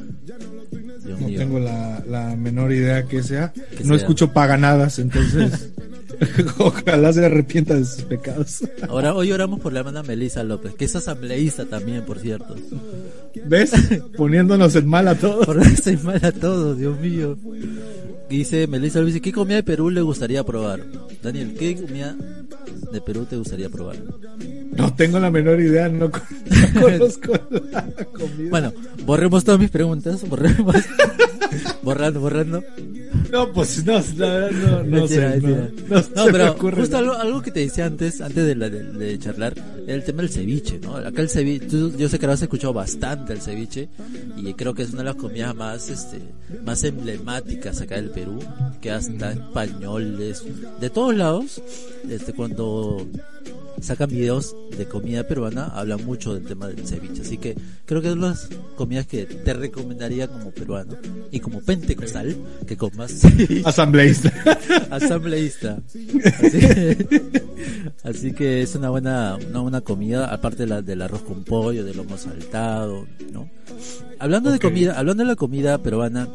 Dios no mío. tengo la, la menor idea que sea. ¿Qué no sea? Escucho paganadas, entonces... Ojalá se arrepienta de sus pecados. Ahora, hoy oramos por la hermana Melissa López, que es asambleísta también, por cierto. ¿Ves? Poniéndonos en mal a todos. Poniéndonos en mal a todos, Dios mío. Dice Melissa López, ¿qué comida de Perú le gustaría probar? Daniel, ¿qué comida de Perú te gustaría probar? No tengo la menor idea, no, no conozco la comida. Bueno, borremos todas mis preguntas, borremos. borrando, borrando. No, pues no, la verdad no, no mentira, sé. mentira. No, no, no se pero me ocurre justo nada. algo, algo que te decía antes, antes de, la, de, de charlar, era el tema del ceviche, ¿no? Acá el ceviche, tú, yo sé que lo has escuchado bastante el ceviche, y creo que es una de las comidas más, este, más emblemáticas acá del Perú, que hasta españoles, de todos lados, este, cuando sacan videos de comida peruana, hablan mucho del tema del ceviche, así que creo que es una de las comidas que te recomendaría como peruano y como pentecostal que comas ceviche. Asambleísta. Asambleísta. Así que, así que es una buena, una buena comida, aparte de la, del arroz con pollo, del lomo saltado, ¿no? Hablando okay. de comida, hablando de la comida peruana,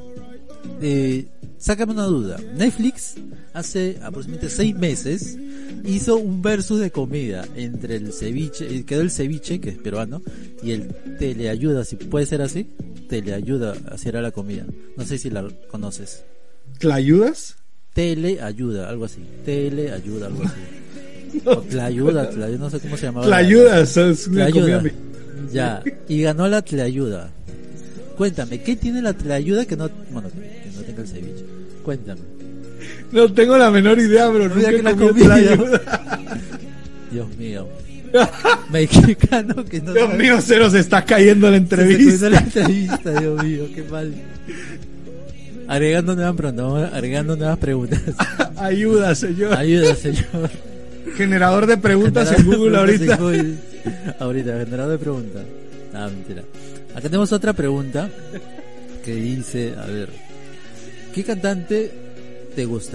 eh, sácame una duda. Netflix hace aproximadamente seis meses hizo un versus de comida entre el ceviche, quedó el ceviche, que es peruano, y el teleayuda, si puede ser así, teleayuda, así era la comida. No sé si la conoces. ¿Tlayudas? Teleayuda, algo así. Teleayuda, algo así. No. O tlayuda, tlayuda, no sé cómo se llamaba. Tlayudas, es una tlayuda. comida. Ya, y ganó la teleayuda. Cuéntame, ¿qué tiene la teleayuda que no, bueno, que, que no tenga el ceviche? Cuéntame. No tengo la menor idea, bro. No, nunca que la comida. Dios mío. Mexicano que no Dios sabe. mío, se nos está cayendo la entrevista. Se la entrevista, Dios mío, qué mal. Agregando nuevas preguntas, agregando nuevas preguntas. Ayuda, señor. Ayuda, señor. Generador de preguntas generador en Google ahorita. En Google. Ahorita, generador de preguntas. No, mentira. Acá tenemos otra pregunta que dice, a ver, ¿qué cantante te gusta?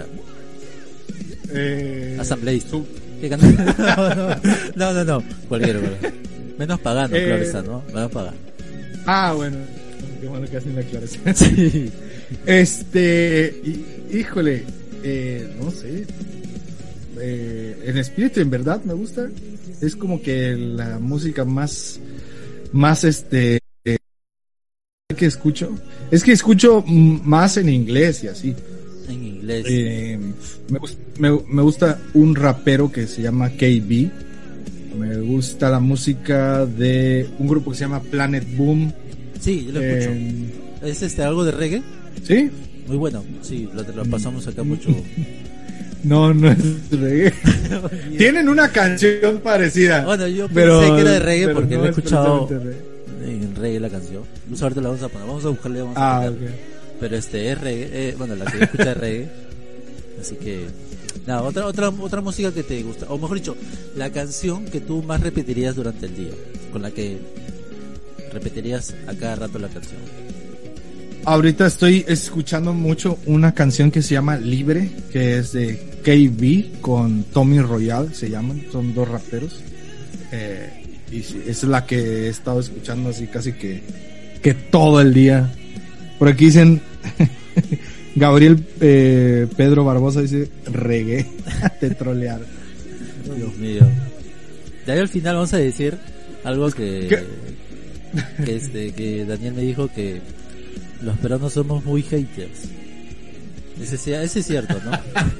Eh, Asambleísta. ¿Tú? ¿Qué cantante? No, no, no, no, no. Cualquiera, cualquiera. Menos pagano, eh, claro está, ¿no? Menos pagano. Ah, bueno. Qué bueno que hacen la aclaración. Sí. Este, híjole, eh, no sé. Eh, en espíritu, en verdad, me gusta. Es como que la música más, más este, eh, que escucho. Es que escucho más en inglés y así. En inglés. Eh, me, me, me gusta un rapero que se llama K B. Me gusta la música de un grupo que se llama Planet Boom. Sí, yo lo escucho. Eh, ¿Es este algo de reggae? Sí. Muy bueno. Sí, lo, lo pasamos acá mucho. No, no es reggae. Tienen una canción parecida. Bueno, yo pero, pensé que era de reggae porque no lo he escuchado reggae. en reggae la canción. No sé, ahorita la vamos a poner. Vamos a buscarle. Vamos ah, a okay. Pero este es reggae. Eh, bueno, la que yo escuché es reggae. Así que nada, otra otra otra música que te gusta, o mejor dicho, la canción que tú más repetirías durante el día, con la que repetirías a cada rato la canción. Ahorita estoy escuchando mucho una canción que se llama Libre, que es de K B con Tommy Royal, se llaman, son dos raperos. Eh, y sí, es la que he estado escuchando así casi que, que todo el día. Por aquí dicen, Gabriel eh, Pedro Barbosa dice, regué, te trolear. Dios mío. De ahí al final vamos a decir algo que, que, este, que Daniel me dijo que los peruanos somos muy haters. Ese, ese es cierto, ¿no?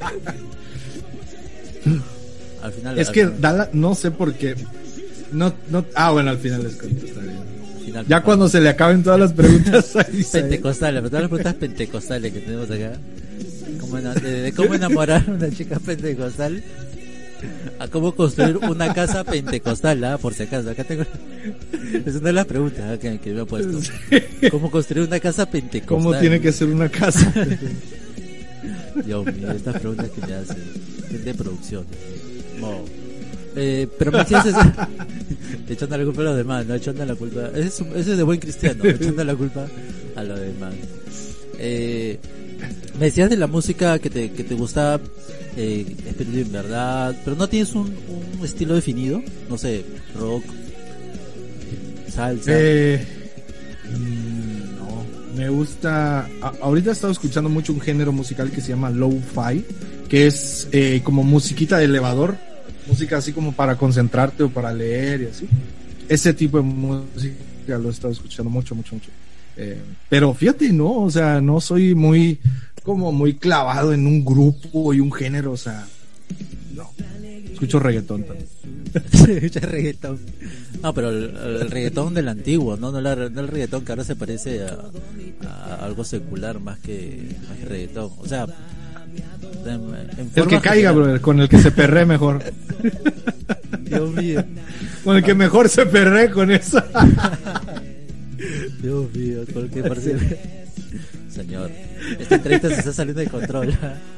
Al final, es al que final. da la, no sé por qué. No, no, ah, bueno, al final les cuento, está bien. Final, ya cuando se le acaben todas las preguntas ahí pentecostales, todas las preguntas pentecostales que tenemos acá. ¿Cómo, de, de cómo enamorar a una chica pentecostal a cómo construir una casa pentecostal, ¿ah? Por si acaso, acá tengo. Es una de las preguntas, ¿ah? que, que me ha puesto. ¿Cómo construir una casa pentecostal? ¿Cómo tiene que ser una casa? Dios mío, estas preguntas que me hacen. Gente de producción. No. Eh, pero me decías eso. Echando la culpa a los demás, no echando la culpa. Ese es, ese es de buen cristiano, echando la culpa a los demás. Eh, me decías de la música que te, que te gustaba, eh, Espíritu en Verdad, pero no tienes un, un estilo definido, no sé, rock, salsa. Eh, no, me gusta. A, ahorita he estado escuchando mucho un género musical que se llama lo-fi, que es eh, como musiquita de elevador, música así como para concentrarte o para leer y así. Ese tipo de música lo he estado escuchando mucho, mucho, mucho. Eh, pero fíjate, no, o sea, no soy muy, como muy clavado en un grupo y un género, o sea, no. Escucho reggaetón también. Escucha reggaetón. No, pero el, el reggaetón del antiguo, ¿no? No, la, no el reggaetón que ahora se parece a, a algo secular más que, más que reggaetón. O sea, en, en el que caiga, general, brother, con el que se perre mejor. Dios mío. Con el que mejor se perre con eso. Dios mío, con el que parece. Señor, esta entrevista se está saliendo de control.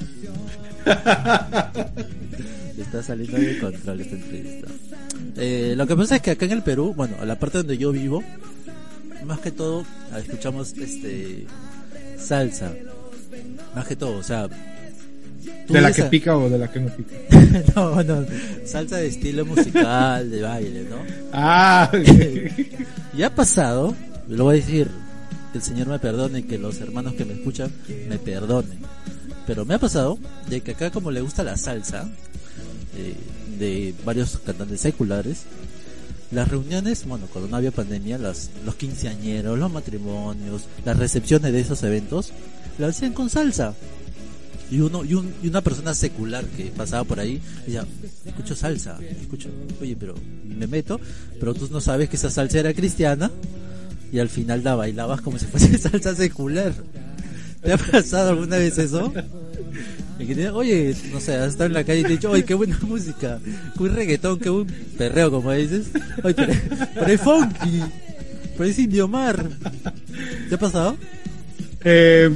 Se está saliendo de control esta entrevista. Eh, lo que pasa es que acá en el Perú, bueno, a la parte donde yo vivo, más que todo escuchamos este salsa, más que todo, o sea, de la que a... pica o de la que no pica. No, no, salsa de estilo musical, de baile, ¿no? Ah, y ha pasado, lo voy a decir, que el Señor me perdone y que los hermanos que me escuchan me perdonen, pero me ha pasado de que acá, como le gusta la salsa, eh, de varios cantantes seculares, las reuniones, bueno, cuando no había pandemia, las, los quinceañeros, los matrimonios, las recepciones de esos eventos, las hacían con salsa. Y uno y, un, y una persona secular que pasaba por ahí decía, escucho salsa, escucho, oye, pero me meto, pero tú no sabes que esa salsa era cristiana y al final la bailabas como si fuese salsa secular. ¿Te ha pasado alguna vez eso? Y que te, oye, no sé, has estado en la calle y te he dicho, oye, qué buena música, qué buen reggaetón, qué buen perreo, como dices. Oye, pero, pero es funky, pero es Indiomar. ¿Te ha pasado? Eh...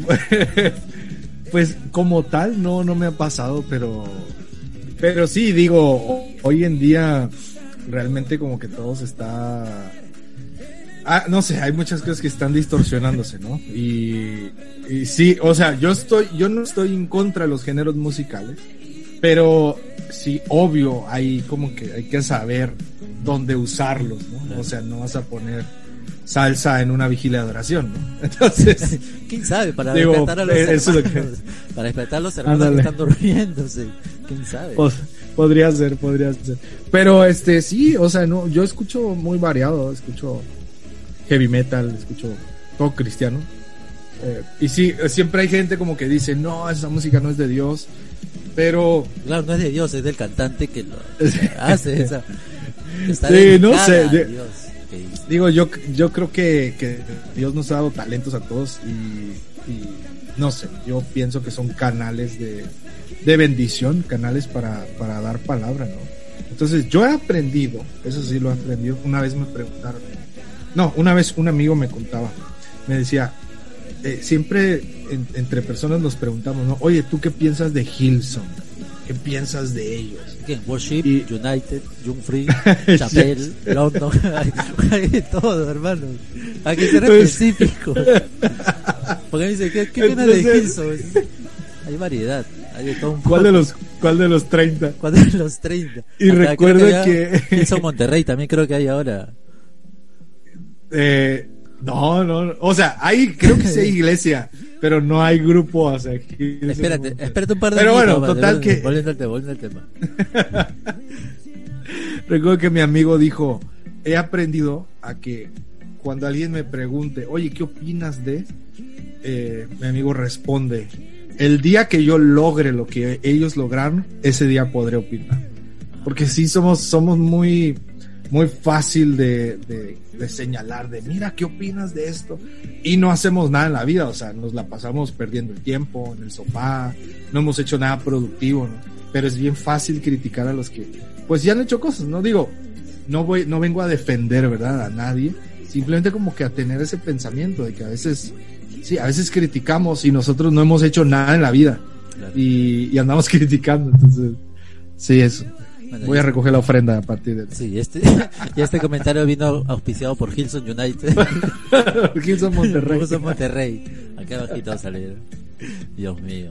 Pues como tal no no me ha pasado, pero pero sí, digo, hoy en día realmente como que todo se está, ah, no sé, hay muchas cosas que están distorsionándose, ¿no? Y, y sí, o sea, yo estoy yo no estoy en contra de los géneros musicales, pero sí, obvio, hay como que hay que saber dónde usarlos, ¿no? O sea, no vas a poner salsa en una vigilia de adoración, ¿no? Entonces, quién sabe, para digo, despertar a los hermanos, que... para despertar a los hermanos Ándale. que están durmiéndose, quién sabe. Pod- podría ser, podría ser. Pero este sí, o sea, no, yo escucho muy variado, escucho heavy metal, escucho todo cristiano. Eh, y sí, siempre hay gente como que dice, no, esa música no es de Dios, pero claro, no es de Dios, es del cantante que lo hace esa. Está sí, no sé. De... Digo, yo yo creo que, que Dios nos ha dado talentos a todos y, y no sé, yo pienso que son canales de, de bendición, canales para, para dar palabra, ¿no? Entonces yo he aprendido, eso sí lo he aprendido, una vez me preguntaron, no, una vez un amigo me contaba, me decía, eh, siempre en, entre personas nos preguntamos, ¿no? Oye, ¿tú qué piensas de Hillsong? ¿Qué piensas de ellos? ¿Qué? Worship, y... United, Young Free, Chapel, London, hay de todo, hermano. Hay que ser específico. Porque me dice, ¿qué, qué pena de Hillsong? Hay variedad, hay de todo un poco. ¿Cuál de los, cuál de los treinta? ¿Cuál de los treinta? Y Hasta recuerda que... que... Hillsong Monterrey también creo que hay ahora. Eh, No, no, o sea, hay, creo que sí hay iglesia, pero no hay grupo, o sea, aquí espérate, espérate un par de Pero minutos, bueno, total que... Volviendo al tema, volviendo al tema. Recuerdo que mi amigo dijo, he aprendido a que cuando alguien me pregunte, oye, ¿qué opinas de? Eh, mi amigo responde, el día que yo logre lo que ellos lograron, ese día podré opinar. Porque sí somos, somos muy, muy fácil de, de, de señalar, de mira, ¿qué opinas de esto? Y no hacemos nada en la vida, o sea, nos la pasamos perdiendo el tiempo en el sofá, no hemos hecho nada productivo, ¿no? Pero es bien fácil criticar a los que, pues ya han hecho cosas, no digo, no voy, no vengo a defender, ¿verdad? A nadie, simplemente como que a tener ese pensamiento de que a veces, sí, a veces criticamos y nosotros no hemos hecho nada en la vida, claro. y, y andamos criticando, entonces, sí, eso. Bueno, voy a recoger la ofrenda a partir de... Sí, este, y este comentario vino auspiciado por Hilson United. Hilson Monterrey. Hilson Monterrey. Acá abajito va a salir. Dios mío.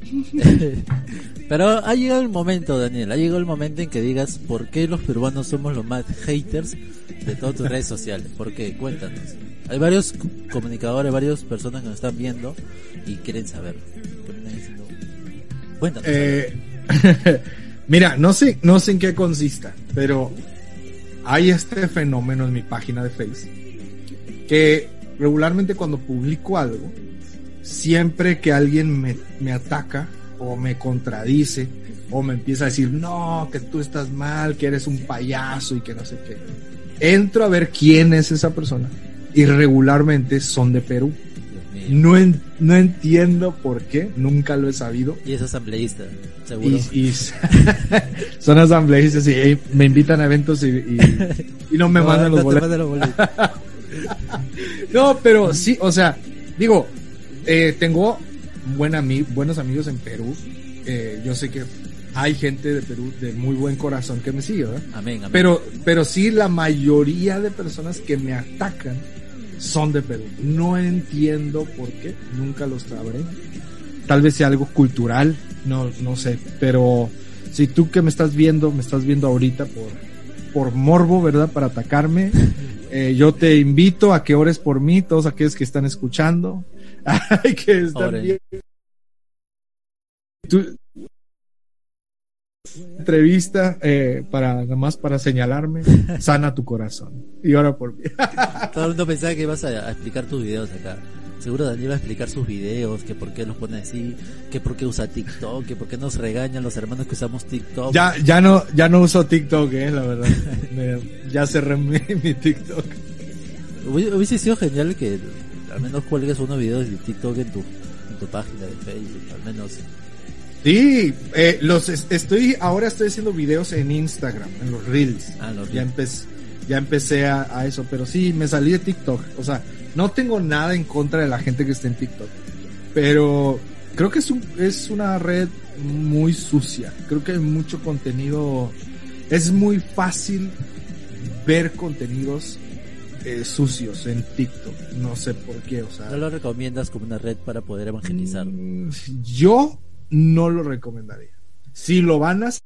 Pero ha llegado el momento, Daniel, ha llegado el momento en que digas por qué los peruanos somos los más haters de todas tus redes sociales. ¿Por qué? Cuéntanos. Hay varios comunicadores, varias personas que nos están viendo y quieren saber. Cuéntanos. Eh... Mira, no sé, no sé en qué consista, pero hay este fenómeno en mi página de Facebook que regularmente cuando publico algo, siempre que alguien me, me ataca o me contradice o me empieza a decir no, que tú estás mal, que eres un payaso y que no sé qué, entro a ver quién es esa persona y regularmente son de Perú. No, en, no entiendo por qué, nunca lo he sabido. Y es asambleísta, seguro. Y, y son asambleístas y me invitan a eventos y, y, y no me no, mandan, no los mandan los boletos. No, pero sí, o sea, digo, eh, tengo buen ami- buenos amigos en Perú. Eh, yo sé que hay gente de Perú de muy buen corazón que me sigue, ¿verdad? Amén, amén. Pero, pero sí, la mayoría de personas que me atacan son de Perú. No entiendo por qué, nunca lo sabré. Tal vez sea algo cultural, no, no sé. Pero si tú que me estás viendo, me estás viendo ahorita por, por morbo, ¿verdad? Para atacarme, eh, yo te invito a que ores por mí, todos aquellos que están escuchando. Hay que estar Oren. bien. Tú, entrevista eh, para nada más para señalarme, sana tu corazón y ora por mí. Todo el mundo pensaba que ibas a, a explicar tus videos acá. Seguro Daniel va a explicar sus videos, que por qué los pone así, que por qué usa TikTok, que por qué nos regañan los hermanos que usamos TikTok. Ya ya no ya no uso TikTok, eh, la verdad. Me, ya cerré mi, mi TikTok. Hubiese sido genial que al menos cuelgues unos videos de TikTok en tu en tu página de Facebook, al menos. Sí, eh, los estoy ahora estoy haciendo videos en Instagram, en los Reels. Ah, los ya empecé, ya empecé a, a eso, pero sí, me salí de TikTok. O sea, no tengo nada en contra de la gente que está en TikTok, pero creo que es un, es una red muy sucia. Creo que hay mucho contenido. Es muy fácil ver contenidos eh, sucios en TikTok. No sé por qué, o sea. ¿No lo recomiendas como una red para poder evangelizar? Yo no lo recomendaría. Si lo van a hacer,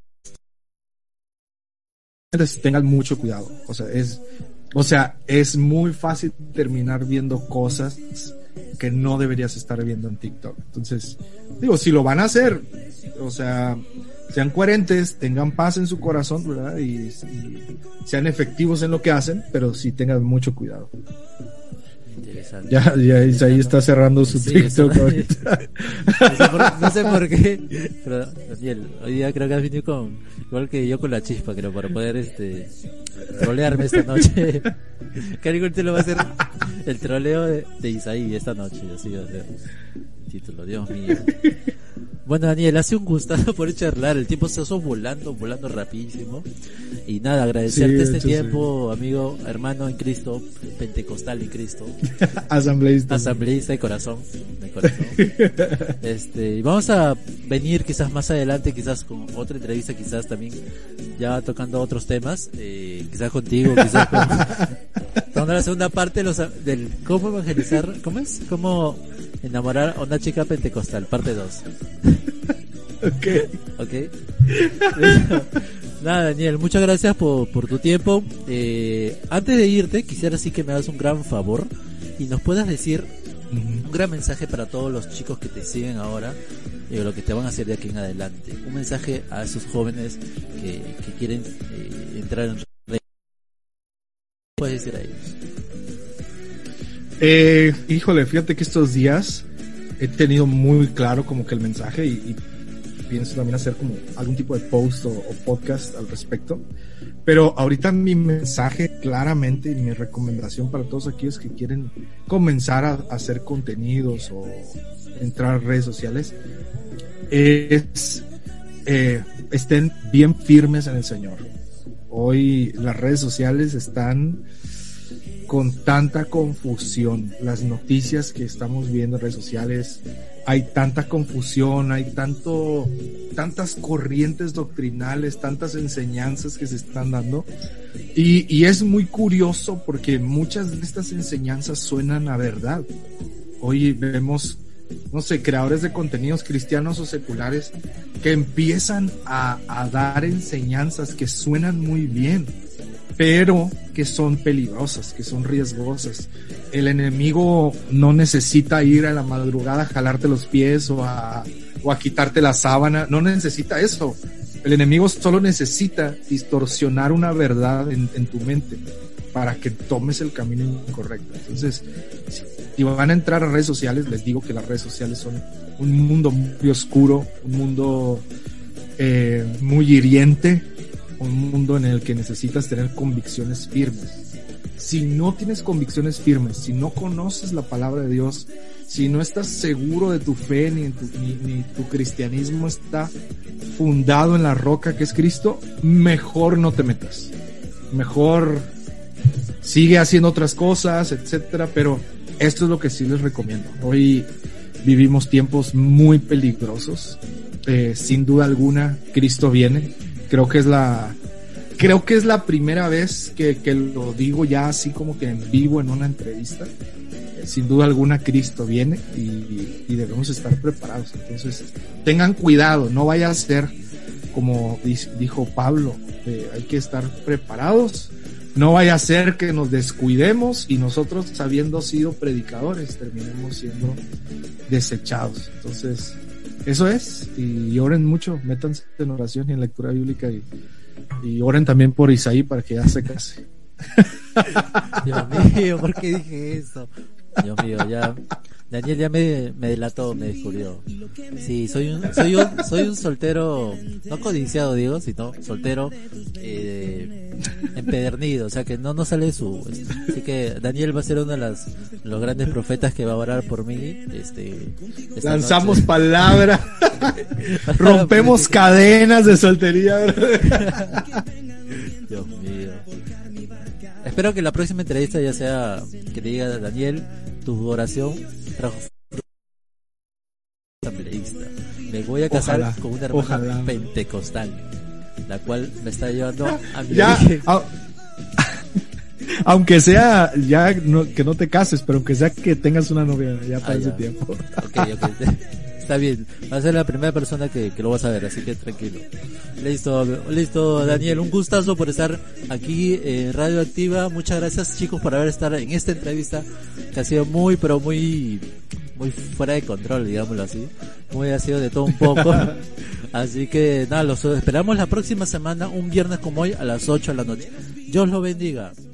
tengan mucho cuidado. O sea, es, o sea, es muy fácil terminar viendo cosas que no deberías estar viendo en TikTok. Entonces, digo, si lo van a hacer, o sea, sean coherentes, tengan paz en su corazón, ¿verdad? Y, y sean efectivos en lo que hacen, pero sí tengan mucho cuidado. Ya, ya ahí está cerrando su sí, TikTok eso, ahorita. No sé, por, no sé por qué, pero Daniel, hoy día creo que has venido con, igual que yo con la chispa, creo, para poder este trolearme esta noche. Carico, te lo va a hacer el troleo de, de Isaí esta noche, así va a ser título, Dios mío. Bueno, Daniel, hace un gustazo por charlar. El tiempo se pasó volando, volando rapidísimo. Y nada, agradecerte sí, este hecho, tiempo, sí. Amigo, hermano en Cristo, pentecostal en Cristo. Asambleísta. Asambleísta de corazón. De corazón. Este, y vamos a venir quizás más adelante, quizás con otra entrevista, quizás también ya tocando otros temas. Eh, quizás contigo, quizás con... Tomando la segunda parte de los, del cómo evangelizar, ¿cómo es? Cómo enamorar a una chica pentecostal, parte dos. Ok. Ok. Nada, Daniel, muchas gracias por, por tu tiempo. Eh, antes de irte, quisiera sí que me hagas un gran favor. y nos puedas decir uh-huh. un gran mensaje para todos los chicos que te siguen ahora y lo que te van a hacer de aquí en adelante. Un mensaje a esos jóvenes que, que quieren eh, entrar en redes. ¿Qué puedes decir a ellos? Eh, híjole, fíjate que estos días he tenido muy claro como que el mensaje y, y pienso también hacer como algún tipo de post o, o podcast al respecto. Pero ahorita mi mensaje claramente y mi recomendación para todos aquellos que quieren comenzar a, a hacer contenidos o entrar a redes sociales es eh, estén bien firmes en el Señor. Hoy las redes sociales están con tanta confusión, las noticias que estamos viendo en redes sociales, hay tanta confusión, hay tanto, tantas corrientes doctrinales, tantas enseñanzas que se están dando, y, y es muy curioso porque muchas de estas enseñanzas suenan a verdad. Hoy vemos, no sé, creadores de contenidos cristianos o seculares que empiezan a, a dar enseñanzas que suenan muy bien, pero que son peligrosas, que son riesgosas. El enemigo no necesita ir a la madrugada a jalarte los pies o a, o a quitarte la sábana, no necesita eso. El enemigo solo necesita distorsionar una verdad en, en tu mente para que tomes el camino incorrecto. Entonces, si van a entrar a redes sociales, les digo que las redes sociales son un mundo muy oscuro, un mundo eh, muy hiriente, un mundo en el que necesitas tener convicciones firmes. Si no tienes convicciones firmes, si no conoces la palabra de Dios, si no estás seguro de tu fe, ni, en tu, ni, ni tu cristianismo está fundado en la roca que es Cristo, mejor no te metas. Mejor sigue haciendo otras cosas, etcétera, pero esto es lo que sí les recomiendo. Hoy vivimos tiempos muy peligrosos. Eh, sin duda alguna, Cristo viene. Creo que es la, creo que es la primera vez que, que lo digo ya así como que en vivo en una entrevista. Eh, sin duda alguna Cristo viene y, y debemos estar preparados. Entonces, tengan cuidado, no vaya a ser como dijo Pablo, eh, hay que estar preparados. No vaya a ser que nos descuidemos y nosotros, habiendo sido predicadores, terminemos siendo desechados. Entonces, eso es, y oren mucho, métanse en oración y en lectura bíblica y, y oren también por Isaí para que ya se case. Dios mío, ¿por qué dije eso? Dios mío, ya Daniel ya me, me delató, me descubrió. Sí, soy un, soy un, soy un soltero, no codiciado digo, sino soltero eh, empedernido, o sea que no, no sale su, este, así que Daniel va a ser uno de las, los grandes profetas que va a orar por mí, este, lanzamos palabra, rompemos cadenas de soltería. Dios mío. Espero que la próxima entrevista ya sea que te diga Daniel, tu oración trajo asambleísta. Me voy a casar ojalá, con una hermana ojalá. pentecostal, la cual me está llevando a mi ya, a, aunque sea ya no, que no te cases, pero aunque sea que tengas una novia ya para ah, ese ya. tiempo. Okay, okay. Está bien, va a ser la primera persona que, que lo vas a ver, así que tranquilo. Listo, listo, Daniel, un gustazo por estar aquí en Radio Activa. Muchas gracias, chicos, por haber estado en esta entrevista que ha sido muy, pero muy, muy fuera de control, digámoslo así. Muy ha sido de todo un poco. Así que nada, los esperamos la próxima semana, un viernes como hoy, a las ocho de la noche. Dios los bendiga.